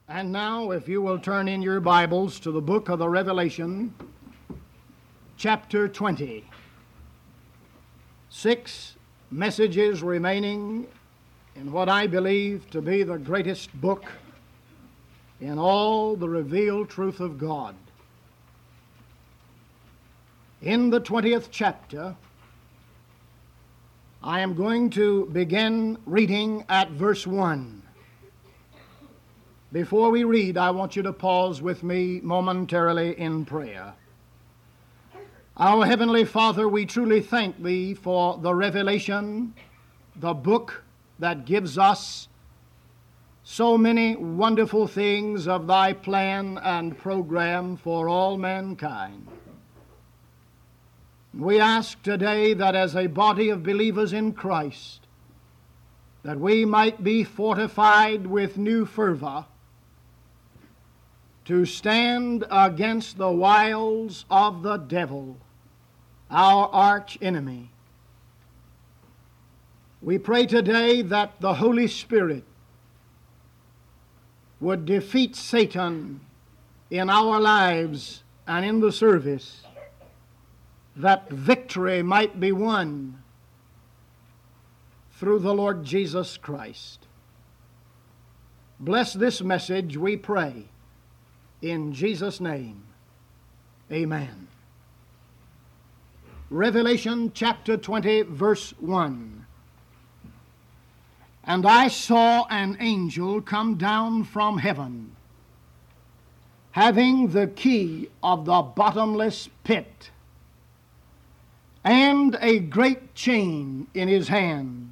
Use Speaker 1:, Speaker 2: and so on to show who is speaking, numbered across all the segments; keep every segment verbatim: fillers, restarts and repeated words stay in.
Speaker 1: And now, if you will turn in your Bibles to the book of the Revelation, chapter twenty. Six messages remaining in what I believe to be the greatest book in all the revealed truth of God. In the twentieth chapter, I am going to begin reading at verse one. Before we read, I want you to pause with me momentarily in prayer. Our Heavenly Father, we truly thank Thee for the revelation, the book that gives us so many wonderful things of Thy plan and program for all mankind. We ask today that as a body of believers in Christ, that we might be fortified with new fervor to stand against the wiles of the devil, our arch enemy. We pray today that the Holy Spirit would defeat Satan in our lives and in the service, that victory might be won through the Lord Jesus Christ. Bless this message, we pray, in Jesus' name. Amen. Revelation chapter twenty, verse one. And I saw an angel come down from heaven, having the key of the bottomless pit, and a great chain in his hand.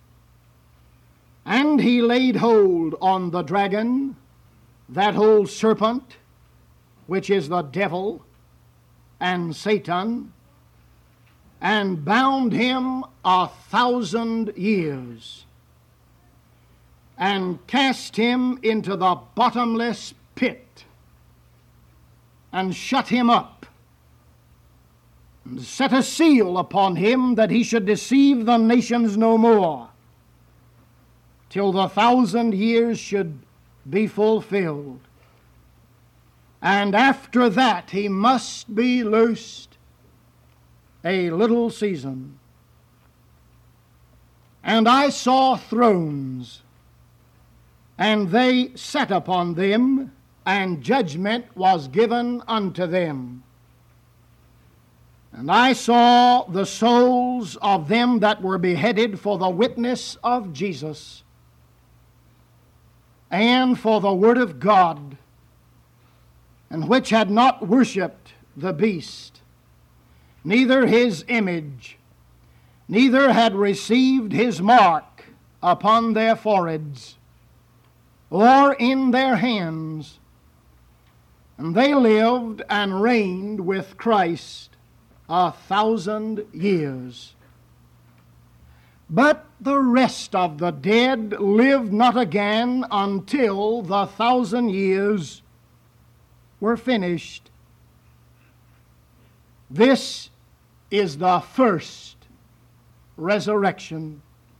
Speaker 1: And he laid hold on the dragon, that old serpent, which is the devil and Satan, and bound him a thousand years, and cast him into the bottomless pit, and shut him up, and set a seal upon him, that he should deceive the nations no more, till the thousand years should be fulfilled. And after that he must be loosed a little season. And I saw thrones, and they sat upon them, and judgment was given unto them. And I saw the souls of them that were beheaded for the witness of Jesus, and for the word of God, and which had not worshipped the beast, neither his image, neither had received his mark upon their foreheads, or in their hands. And they lived and reigned with Christ a thousand years. But the rest of the dead lived not again until the thousand years were finished. This is the first resurrection.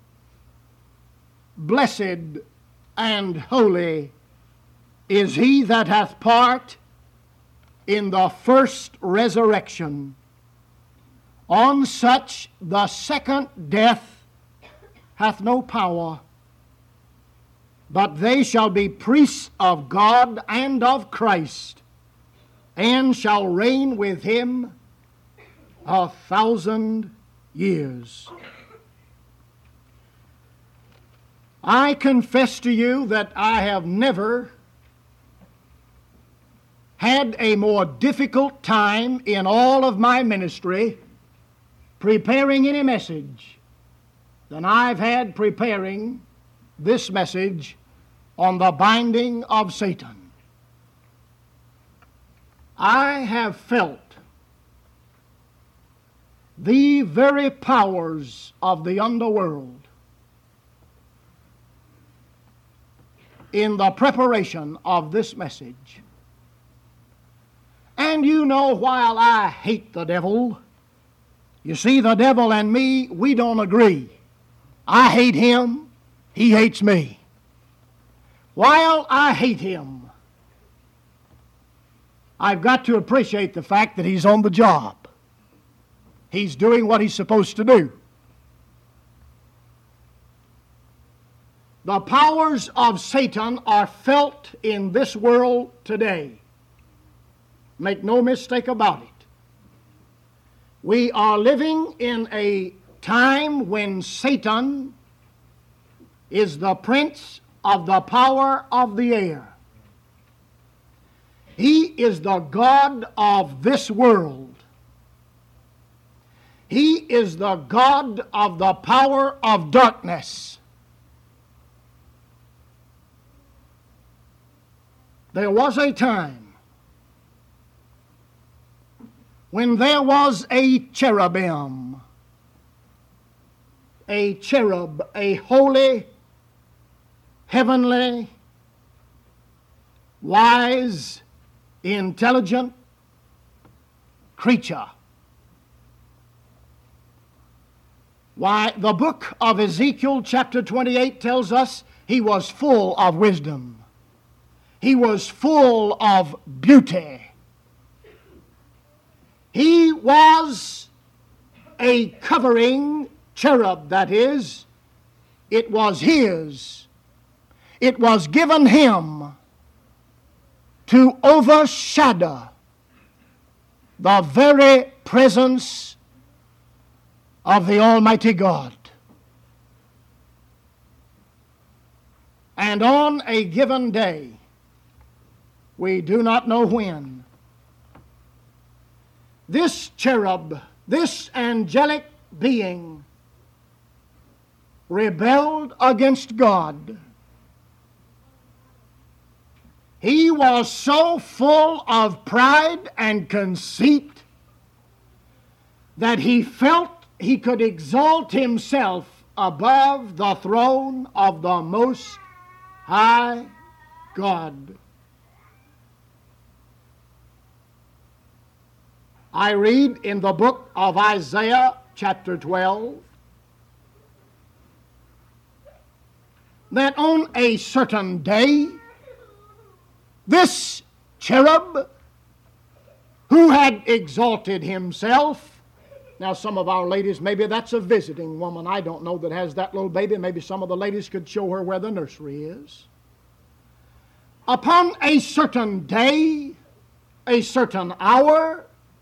Speaker 1: Blessed and holy is he that hath part in the first resurrection. On such the second death hath no power, but they shall be priests of God and of Christ, and shall reign with him a thousand years. I confess to you that I have never had a more difficult time in all of my ministry preparing any message than I've had preparing this message on the binding of Satan. I have felt the very powers of the underworld in the preparation of this message. And you know, while I hate the devil, you see, the devil and me, we don't agree. I hate him, he hates me. While I hate him, I've got to appreciate the fact that he's on the job. He's doing what he's supposed to do. The powers of Satan are felt in this world today. Make no mistake about it. We are living in a time when Satan is the prince of the power of the air. He is the God of this world. He is the God of the power of darkness. There was a time when there was a cherubim, a cherub, a holy, heavenly, wise, intelligent creature. Why, the book of Ezekiel chapter twenty-eight tells us he was full of wisdom. He was full of beauty. He was a covering cherub, that is, it was his. It was given him to overshadow the very presence of the Almighty God. And on a given day, we do not know when, this cherub, this angelic being, rebelled against God. He was so full of pride and conceit that he felt he could exalt himself above the throne of the Most High God. I read in the book of Isaiah chapter twelve that on a certain day, this cherub who had exalted himself, now some of our ladies, maybe that's a visiting woman, I don't know, that has that little baby. Maybe some of the ladies could show her where the nursery is. Upon a certain day, a certain hour,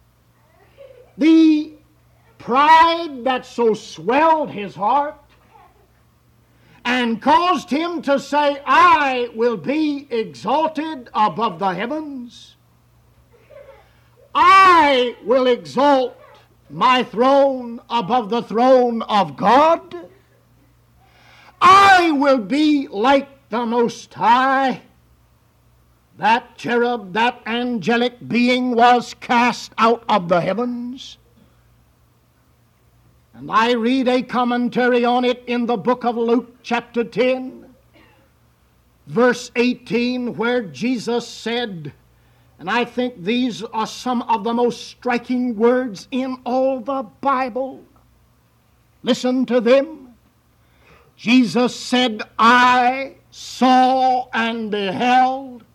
Speaker 1: the pride that so swelled his heart and caused him to say, I will be exalted above the heavens. I will exalt my throne above the throne of God. I will be like the Most High. That cherub, that angelic being was cast out of the heavens. And I read a commentary on it in the book of Luke chapter ten, verse eighteen, where Jesus said, and I think these are some of the most striking words in all the Bible. Listen to them. Jesus said, I saw and beheld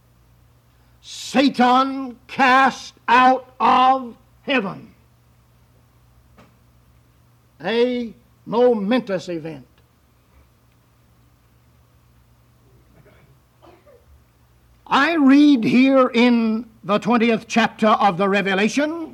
Speaker 1: Satan cast out of heaven. A momentous event. I read here in the twentieth chapter of the Revelation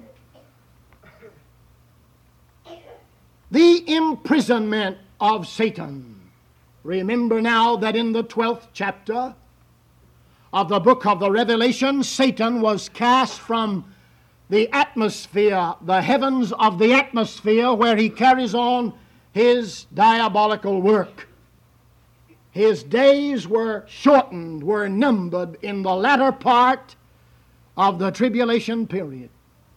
Speaker 1: the imprisonment of Satan. Remember now that in the twelfth chapter of the book of the Revelation, Satan was cast from the atmosphere, the heavens of the atmosphere, where he carries on his diabolical work. His days were shortened, were numbered in the latter part of the tribulation period.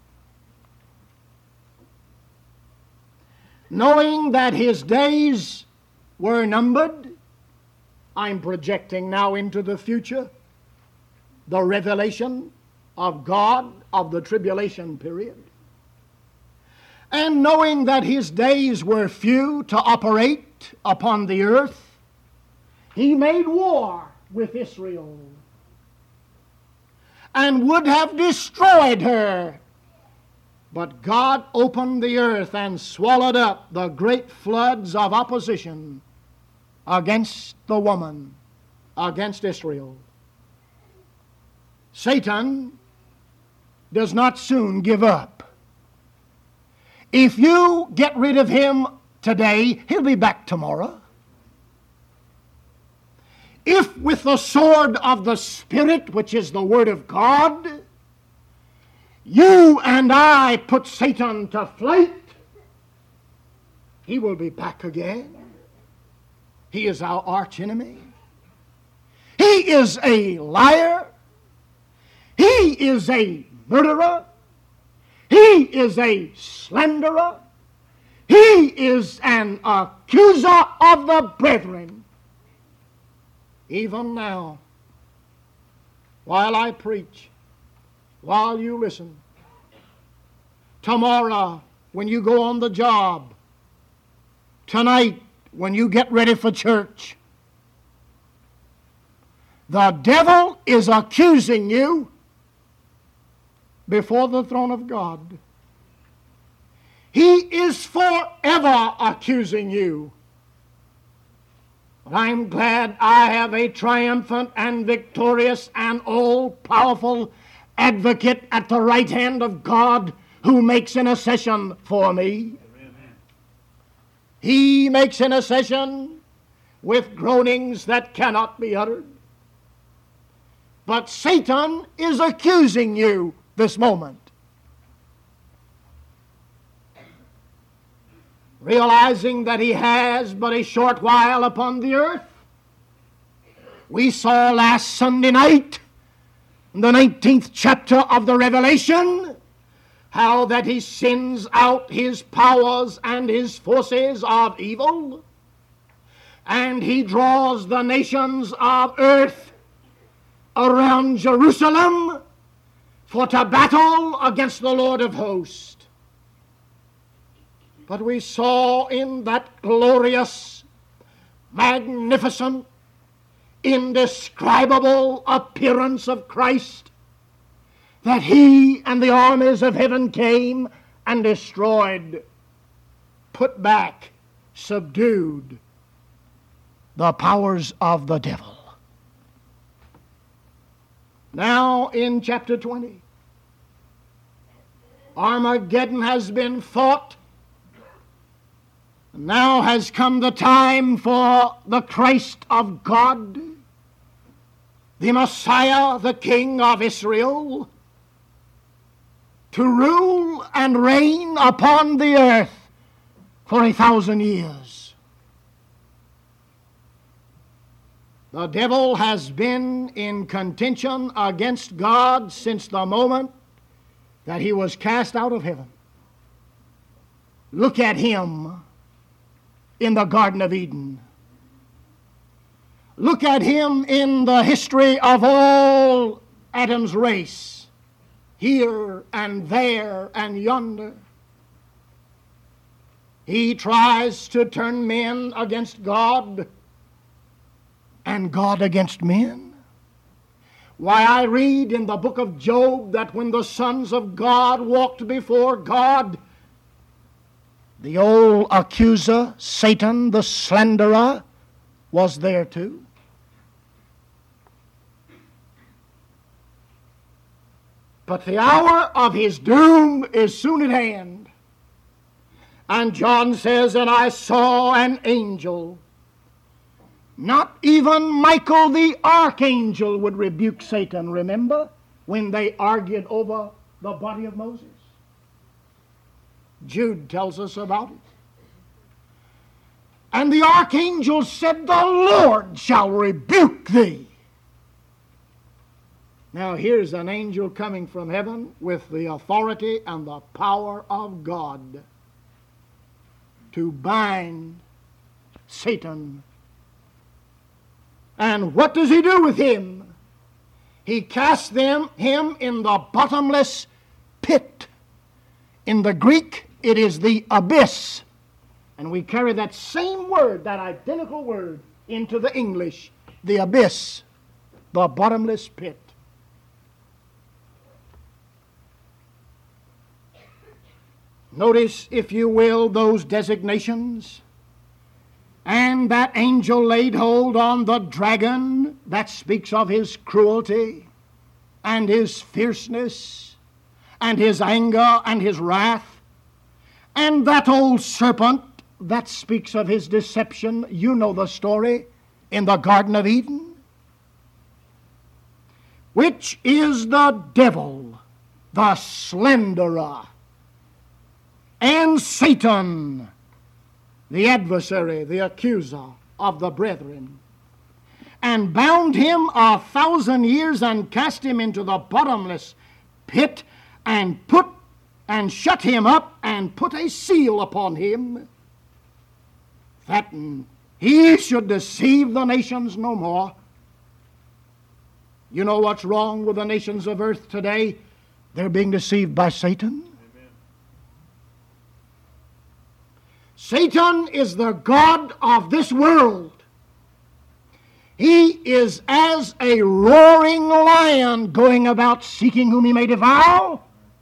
Speaker 1: Knowing that his days were numbered, I'm projecting now into the future, the revelation of God of the tribulation period. And knowing that his days were few to operate upon the earth, he made war with Israel. and would have destroyed her. But God opened the earth and swallowed up the great floods of opposition against the woman, against Israel. Satan does not soon give up. If you get rid of him today, he'll be back tomorrow. If with the sword of the Spirit, which is the Word of God, you and I put Satan to flight, he will be back again. He is our arch enemy. He is a liar. He is a murderer. He is a slanderer. He is an accuser of the brethren. Even now, while I preach, while you listen, tomorrow when you go on the job, tonight when you get ready for church, the devil is accusing you before the throne of God. He is forever accusing you. But I'm glad I have a triumphant and victorious and all-powerful advocate at the right hand of God who makes intercession for me. Amen. He makes intercession with groanings that cannot be uttered. But Satan is accusing you this moment. Realizing that he has but a short while upon the earth, we saw last Sunday night in the nineteenth chapter of the Revelation how that he sends out his powers and his forces of evil, and he draws the nations of earth around Jerusalem for to battle against the Lord of hosts. But we saw in that glorious, magnificent, indescribable appearance of Christ that he and the armies of heaven came and destroyed, put back, subdued the powers of the devil. Now in chapter twenty, Armageddon has been fought. Now has come the time for the Christ of God, the Messiah, the King of Israel, to rule and reign upon the earth for a thousand years. The devil has been in contention against God since the moment that he was cast out of heaven. Look at him in the Garden of Eden. Look at him in the history of all Adam's race, here and there and yonder. He tries to turn men against God and God against men. Why, I read in the book of Job that when the sons of God walked before God, the old accuser, Satan, the slanderer, was there too. But the hour of his doom is soon at hand. And John says, and I saw an angel. Not even Michael the archangel would rebuke Satan, remember, when they argued over the body of Moses. Jude tells us about it. And the archangel said, the Lord shall rebuke thee. Now here's an angel coming from heaven with the authority and the power of God to bind Satan. And what does he do with him? He casts them, him in the bottomless pit. In the Greek, it is the abyss. And we carry that same word, that identical word, into the English, the abyss, the bottomless pit. Notice, if you will, those designations. And that angel laid hold on the dragon. That speaks of his cruelty and his fierceness and his anger and his wrath. And that old serpent, that speaks of his deception. You know the story in the Garden of Eden. Which is the devil, the slanderer, and Satan, the adversary, the accuser of the brethren, and bound him a thousand years and cast him into the bottomless pit, and put and shut him up and put a seal upon him, that he should deceive the nations no more. You know what's wrong with the nations of earth today? They're being deceived by Satan. Amen. Satan is the god of this world. He is as a roaring lion going about seeking whom he may devour.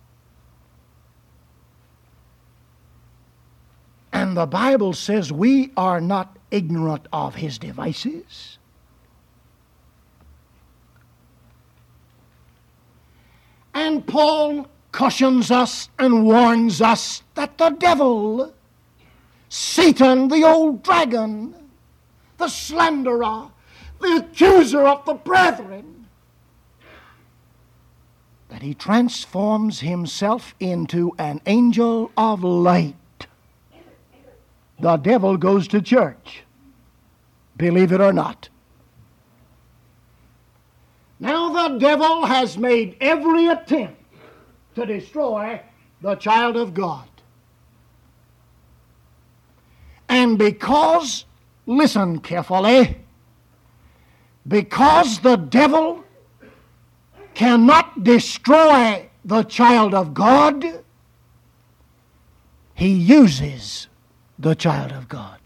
Speaker 1: And the Bible says we are not ignorant of his devices. And Paul cautions us and warns us that the devil, Satan, the old dragon, the slanderer, the accuser of the brethren, that he transforms himself into an angel of light. The devil goes to church, believe it or not. Now the devil has made every attempt to destroy the child of God. And because, listen carefully, because the devil cannot destroy the child of God, he uses the child of God.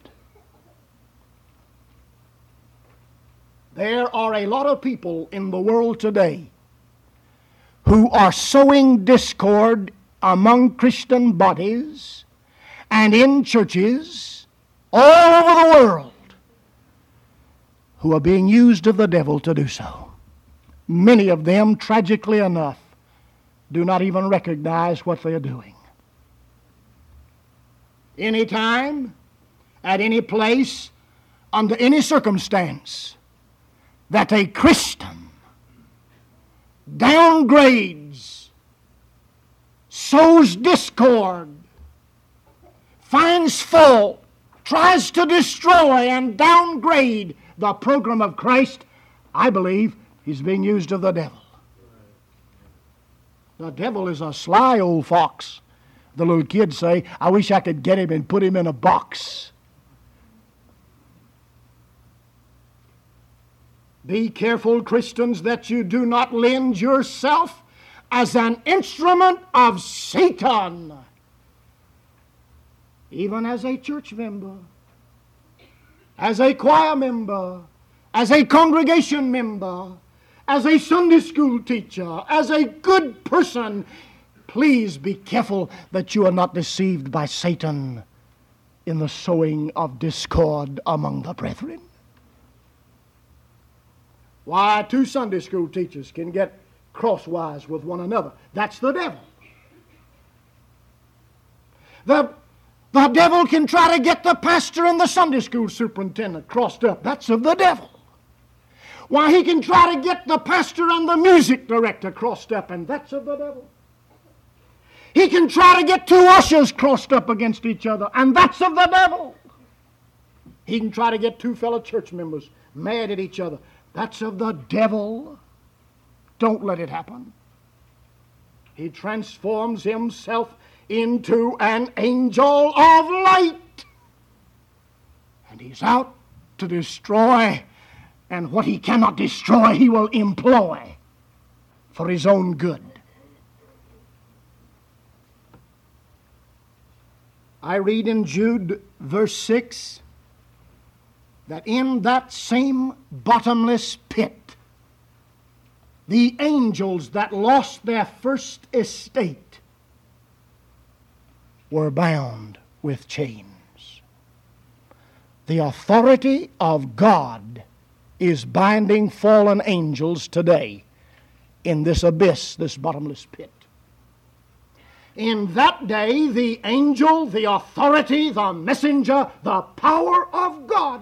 Speaker 1: There are a lot of people in the world today who are sowing discord among Christian bodies and in churches all over the world, who are being used of the devil to do so. Many of them, tragically enough, do not even recognize what they are doing. Anytime, at any place, under any circumstance, that a Christian downgrades, sows discord, finds fault, tries to destroy and downgrade the program of Christ, I believe he's being used of the devil. The devil is a sly old fox. The little kids say, I wish I could get him and put him in a box. Be careful, Christians, that you do not lend yourself as an instrument of Satan, even as a church member, as a choir member, as a congregation member, as a Sunday school teacher, as a good person. Please be careful that you are not deceived by Satan in the sowing of discord among the brethren. Why, two Sunday school teachers can get crosswise with one another. That's the devil. The, the devil can try to get the pastor and the Sunday school superintendent crossed up. That's of the devil. Why, he can try to get the pastor and the music director crossed up, and that's of the devil. He can try to get two ushers crossed up against each other, and that's of the devil. He can try to get two fellow church members mad at each other. That's of the devil. Don't let it happen. He transforms himself into an angel of light. And he's out to destroy, and what he cannot destroy, he will employ for his own good. I read in Jude verse six that in that same bottomless pit, the angels that lost their first estate were bound with chains. The authority of God is binding fallen angels today in this abyss, this bottomless pit. In that day, the angel, the authority, the messenger, the power of God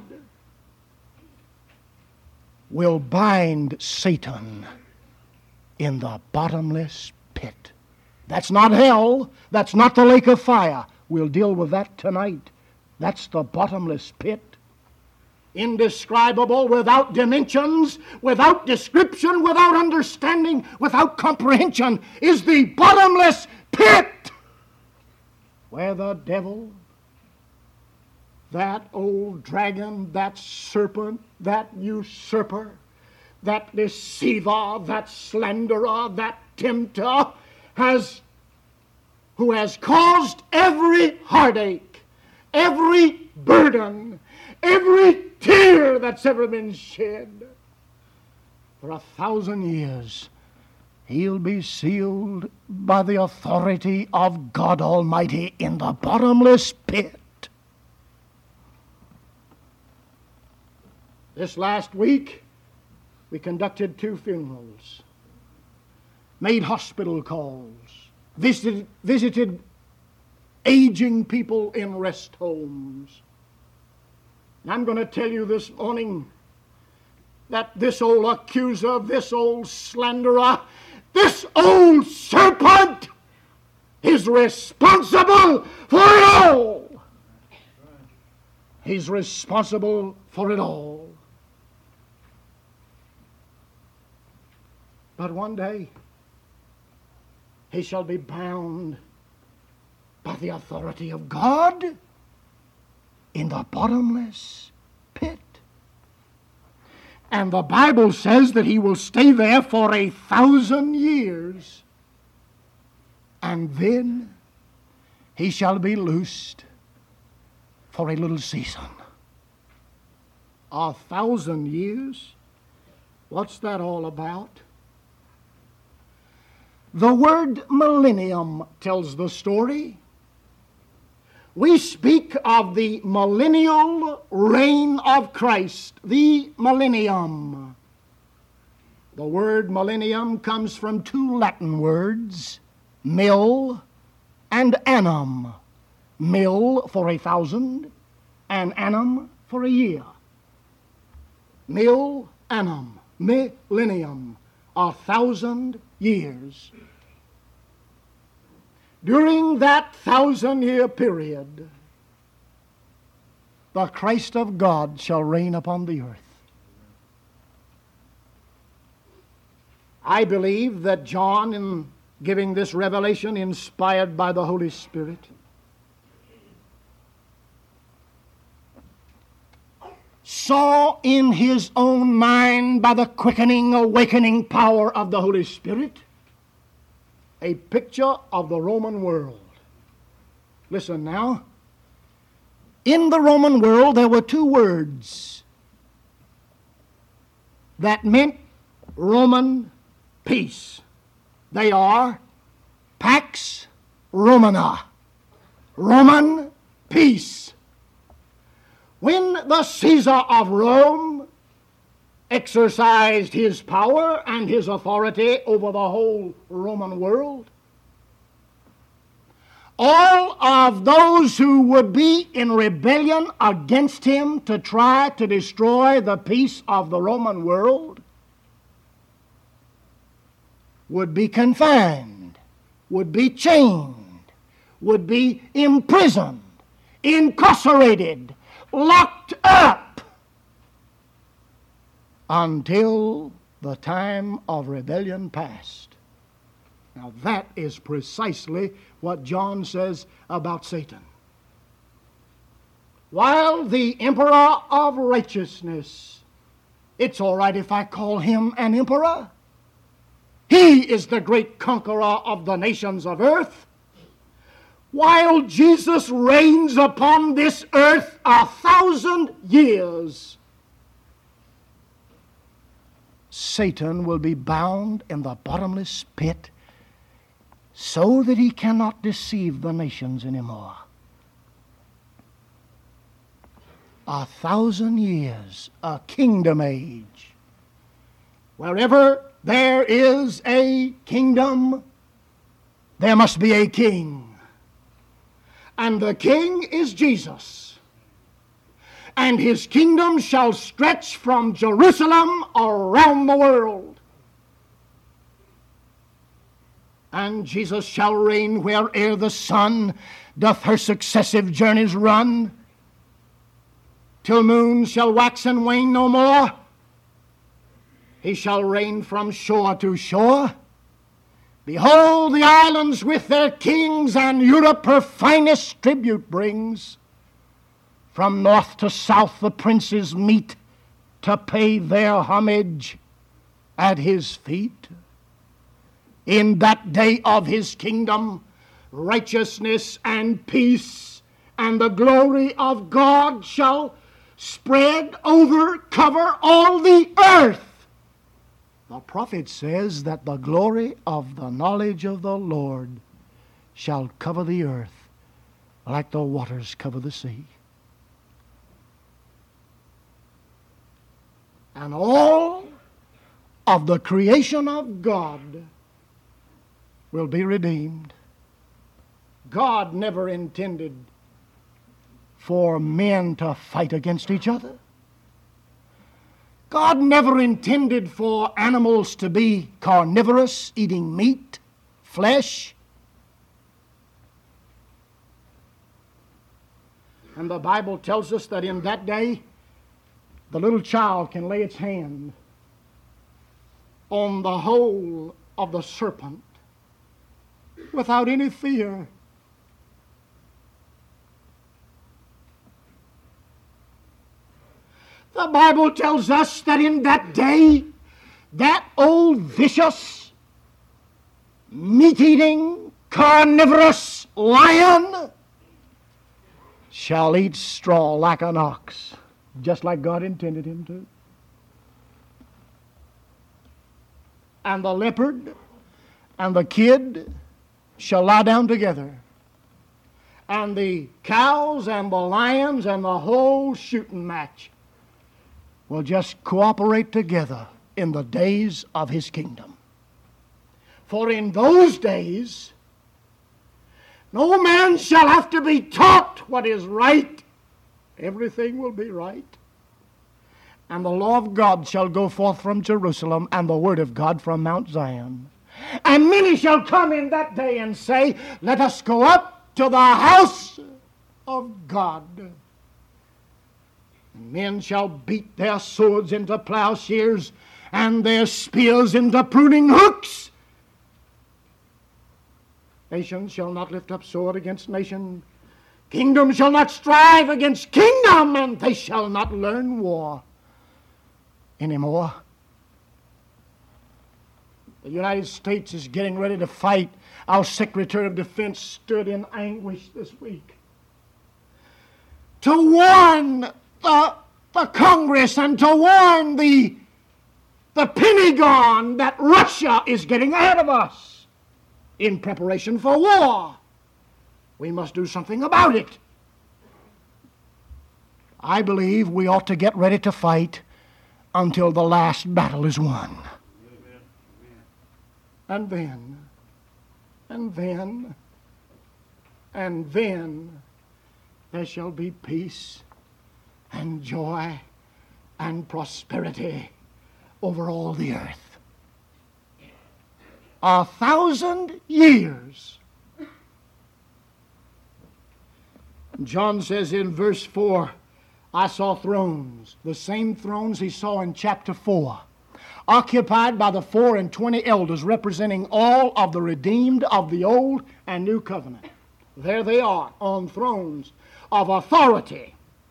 Speaker 1: will bind Satan in the bottomless pit. That's not hell. That's not the lake of fire. We'll deal with that tonight. That's the bottomless pit. Indescribable, without dimensions, without description, without understanding, without comprehension, is the bottomless pit where the devil, that old dragon, that serpent, that usurper, that deceiver, that slanderer, that tempter, has, who has caused every heartache, every burden, every tear that's ever been shed. For a thousand years, he'll be sealed by the authority of God Almighty in the bottomless pit. This last week, we conducted two funerals, made hospital calls, visited, visited aging people in rest homes. And I'm going to tell you this morning that this old accuser, this old slanderer, this old serpent is responsible for it all. He's responsible for it all. But one day, he shall be bound by the authority of God in the bottomless pit. And the Bible says that he will stay there for a thousand years. And then he shall be loosed for a little season. A thousand years? What's that all about? The word millennium tells the story. We speak of the millennial reign of Christ, the millennium. The word millennium comes from two Latin words, mil and annum. Mil for a thousand, and annum for a year. Mil annum, millennium, a thousand years. During that thousand-year period, the Christ of God shall reign upon the earth. I believe that John, in giving this revelation inspired by the Holy Spirit, saw in his own mind, by the quickening, awakening power of the Holy Spirit, a picture of the Roman world. Listen now. In the Roman world, there were two words that meant Roman peace. They are Pax Romana, Roman peace. When the Caesar of Rome exercised his power and his authority over the whole Roman world, all of those who would be in rebellion against him to try to destroy the peace of the Roman world would be confined, would be chained, would be imprisoned, incarcerated, locked up, until the time of rebellion passed. Now that is precisely what John says about Satan. While the emperor of righteousness, it's all right if I call him an emperor. He is the great conqueror of the nations of earth. While Jesus reigns upon this earth a thousand years, Satan will be bound in the bottomless pit, so that he cannot deceive the nations anymore. A thousand years, a kingdom age. Wherever there is a kingdom, there must be a king. And the king is Jesus. And his kingdom shall stretch from Jerusalem around the world. And Jesus shall reign where'er the sun doth her successive journeys run, till moon shall wax and wane no more. He shall reign from shore to shore. Behold the islands with their kings, and Europe her finest tribute brings. From north to south the princes meet to pay their homage at his feet. In that day of his kingdom, righteousness and peace and the glory of God shall spread over, cover all the earth. The prophet says that the glory of the knowledge of the Lord shall cover the earth like the waters cover the sea. And all of the creation of God will be redeemed. God never intended for men to fight against each other. God never intended for animals to be carnivorous, eating meat, flesh. And the Bible tells us that in that day, the little child can lay its hand on the hole of the serpent without any fear. The Bible tells us that in that day, that old vicious, meat-eating, carnivorous lion shall eat straw like an ox, just like God intended him to. And the leopard and the kid shall lie down together. And the cows and the lions and the whole shooting match will just cooperate together in the days of his kingdom. For in those days, no man shall have to be taught what is right. Everything will be right. And the law of God shall go forth from Jerusalem, and the word of God from Mount Zion. And many shall come in that day and say, let us go up to the house of God. And men shall beat their swords into plowshares and their spears into pruning hooks. Nation shall not lift up sword against nation. Kingdom shall not strive against kingdom, and they shall not learn war anymore. The United States is getting ready to fight. Our Secretary of Defense stood in anguish this week to warn the, the Congress and to warn the, the Pentagon that Russia is getting ahead of us in preparation for war. We must do something about it. I believe we ought to get ready to fight until the last battle is won. Amen. And then, and then, and then there shall be peace and joy and prosperity over all the earth. A thousand years. John says in verse four, I saw thrones, the same thrones he saw in chapter four, occupied by the four and twenty elders representing all of the redeemed of the old and new covenant. There they are on thrones of authority.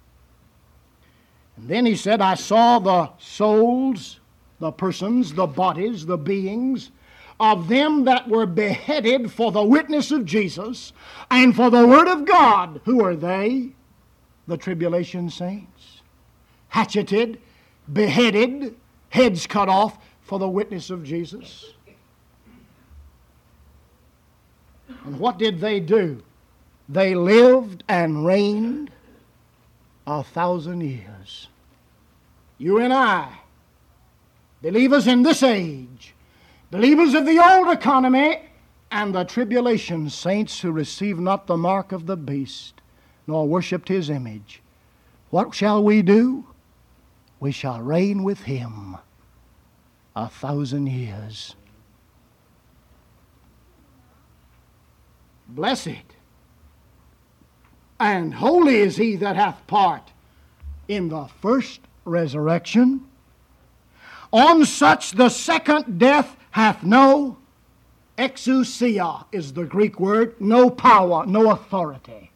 Speaker 1: And then he said, I saw the souls, the persons, the bodies, the beings of them that were beheaded for the witness of Jesus and for the word of God. Who are they? The tribulation saints. Hatcheted, beheaded, heads cut off for the witness of Jesus. And what did they do? They lived and reigned a thousand years. You and I, believers in this age, believers of the old economy, and the tribulation saints who received not the mark of the beast, nor worshipped his image, what shall we do? We shall reign with him a thousand years. Blessed and holy is he that hath part in the first resurrection. On such the second death hath no exousia, is the Greek word, no power, no authority.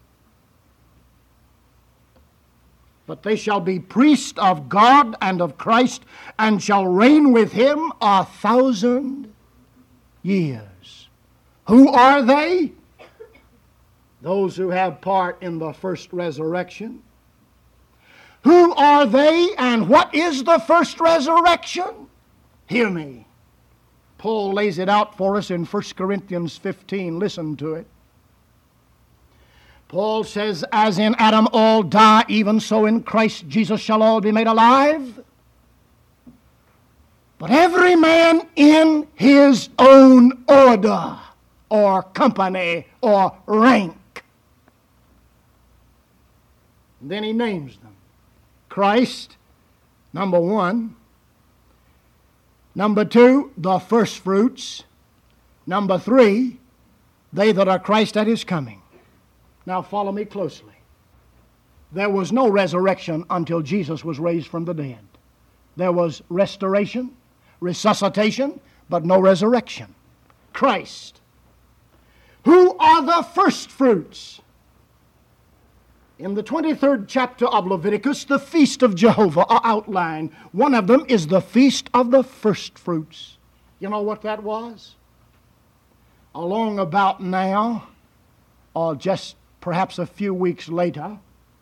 Speaker 1: But they shall be priests of God and of Christ, and shall reign with him a thousand years. Who are they? Those who have part in the first resurrection. Who are they, and what is the first resurrection? Hear me. Paul lays it out for us in First Corinthians fifteen. Listen to it. Paul says, as in Adam all die, even so in Christ Jesus shall all be made alive. But every man in his own order, or company, or rank. And then he names them. Christ, number one. Number two, the first fruits. Number three, they that are Christ at his coming. Now follow me closely. There was no resurrection until Jesus was raised from the dead. There was restoration, resuscitation, but no resurrection. Christ. Who are the first fruits? In the twenty-third chapter of Leviticus, the feast of Jehovah are outlined. One of them is the feast of the first fruits. You know what that was? Along about now, or just perhaps a few weeks later,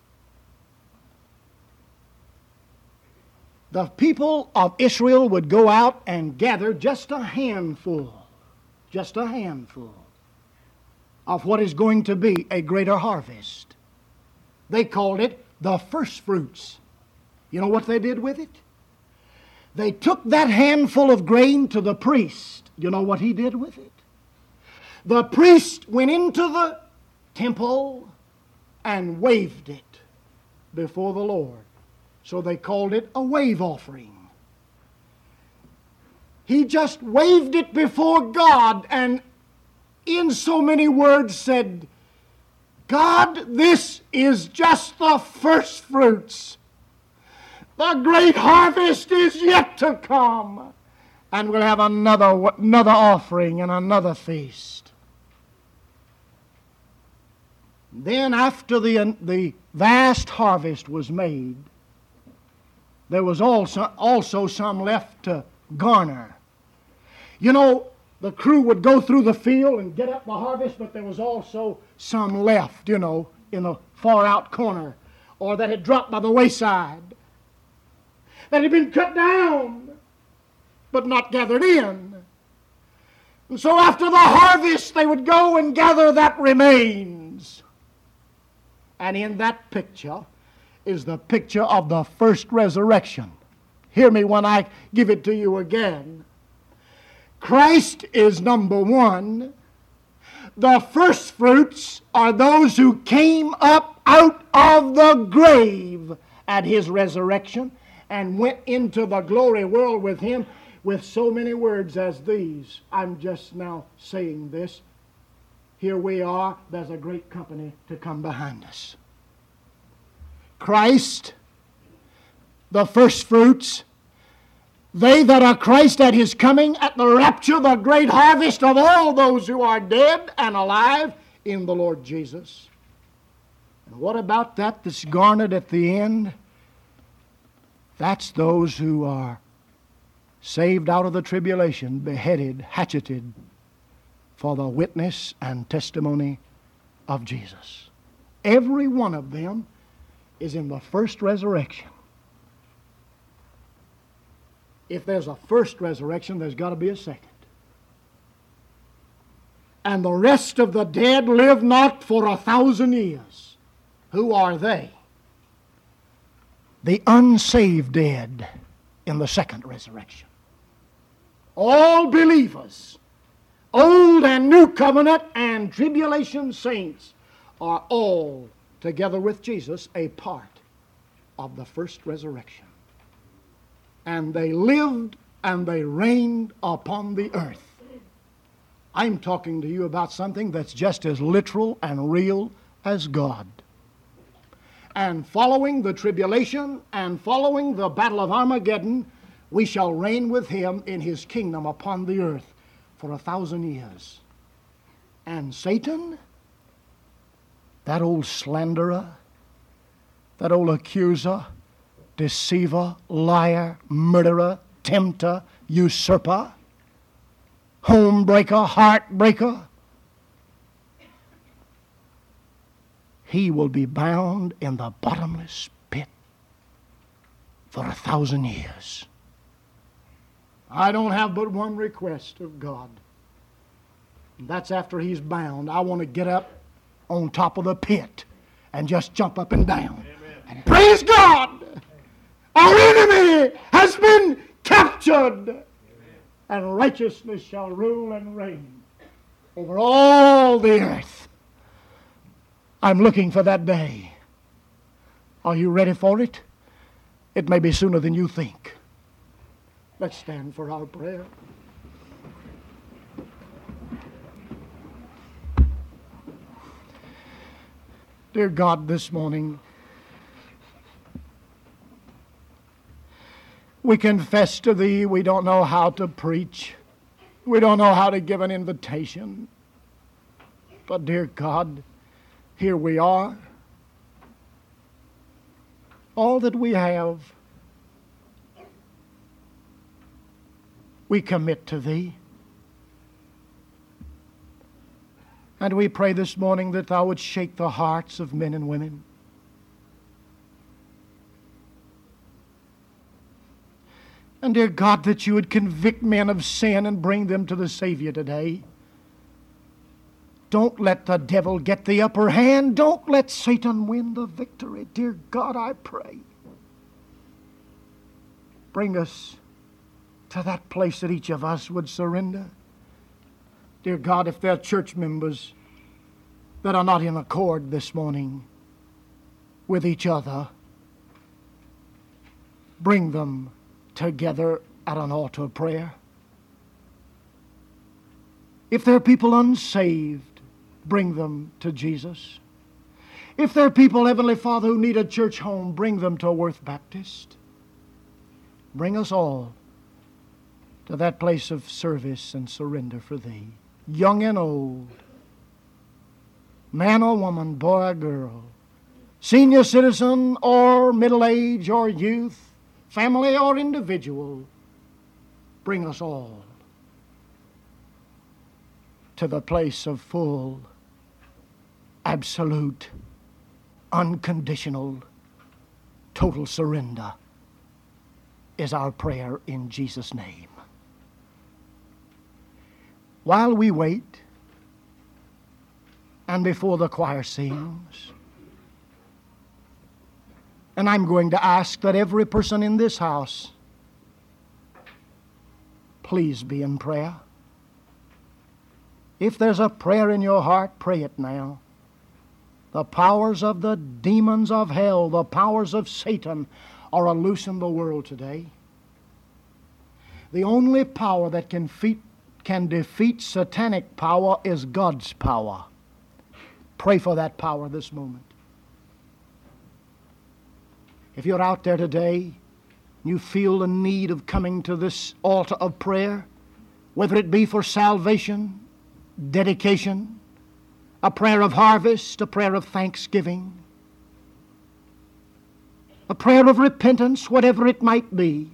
Speaker 1: the people of Israel would go out and gather just a handful, just a handful of what is going to be a greater harvest. They called it the first fruits. You know what they did with it? They took that handful of grain to the priest. You know what he did with it? The priest went into the temple and waved it before the Lord. So they called it a wave offering. He just waved it before God and in so many words said, God, this is just the first fruits. The great harvest is yet to come. And we'll have another, another offering and another feast. Then after the, the vast harvest was made, there was also, also some left to garner. You know, the crew would go through the field and get up the harvest, but there was also some left, you know, in the far out corner, or that had dropped by the wayside, that had been cut down, but not gathered in. And so after the harvest, they would go and gather that remains. And in that picture is the picture of the first resurrection. Hear me when I give it to you again. Christ is number one. The first fruits are those who came up out of the grave at his resurrection and went into the glory world with him with so many words as these. I'm just now saying this. Here we are. There's a great company to come behind us. Christ, the first fruits, they that are Christ at his coming, at the rapture, the great harvest of all those who are dead and alive in the Lord Jesus. And what about that that's garnered at the end? That's those who are saved out of the tribulation, beheaded, hatcheted for the witness and testimony of Jesus. Every one of them is in the first resurrection. If there's a first resurrection, there's got to be a second. and the rest of the dead live not for a thousand years. Who are they? The unsaved dead in the second resurrection. All believers, Old and New Covenant and tribulation saints, are all, together with Jesus, a part of the first resurrection. And they lived and they reigned upon the earth. I'm talking to you about something that's just as literal and real as God. And following the tribulation and following the battle of Armageddon, we shall reign with Him in His kingdom upon the earth for a thousand years. And Satan, that old slanderer, that old accuser, deceiver, liar, murderer, tempter, usurper, homebreaker, heartbreaker, he will be bound in the bottomless pit for a thousand years. I don't have but one request of God. And that's after he's bound. I want to get up on top of the pit and just jump up and down. Amen. And praise God! Our enemy has been captured. Amen. And righteousness shall rule and reign over all the earth. I'm looking for that day. Are you ready for it? It may be sooner than you think. Let's stand for our prayer. Dear God, this morning, we confess to Thee we don't know how to preach. We don't know how to give an invitation. But dear God, here we are. All that we have, we commit to Thee. And we pray this morning that Thou would shake the hearts of men and women. And dear God, that You would convict men of sin and bring them to the Savior today. Don't let the devil get the upper hand. Don't let Satan win the victory. Dear God, I pray. Bring us to that place that each of us would surrender. Dear God, if there are church members that are not in accord this morning with each other, bring them together at an altar of prayer. If there are people unsaved, bring them to Jesus. If there are people, Heavenly Father, who need a church home, bring them to Worth Baptist. Bring us all to that place of service and surrender for Thee. Young and old, man or woman, boy or girl, senior citizen or middle age or youth, family or individual, bring us all to the place of full, absolute, unconditional, total surrender is our prayer in Jesus' name. While we wait, and before the choir sings, and I'm going to ask that every person in this house please be in prayer. If there's a prayer in your heart, pray it now. The powers of the demons of hell, the powers of Satan are loose in the world today. The only power that can defeat, can defeat satanic power is God's power. Pray for that power this moment. If you're out there today, you feel the need of coming to this altar of prayer, whether it be for salvation, dedication, a prayer of harvest, a prayer of thanksgiving, a prayer of repentance, whatever it might be,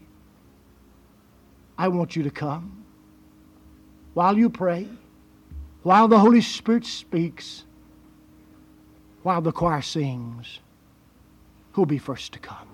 Speaker 1: I want you to come. While you pray, while the Holy Spirit speaks, while the choir sings, who'll be first to come?